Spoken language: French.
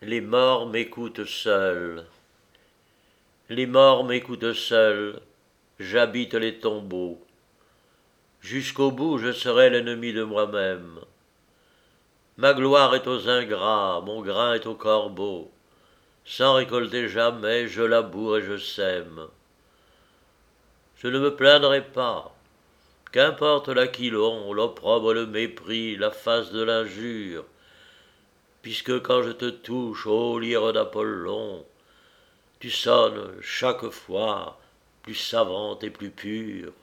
Les morts m'écoutent seuls. Les morts m'écoutent seuls. J'habite les tombeaux. Jusqu'au bout, je serai l'ennemi de moi-même. Ma gloire est aux ingrats, mon grain est aux corbeaux. Sans récolter jamais, je laboure et je sème. Je ne me plaindrai pas. Qu'importe l'aquilon, l'opprobre, le mépris, la face de l'injure, puisque quand je te touche, ô lyre d'Apollon, tu sonnes chaque fois plus savante et plus pure.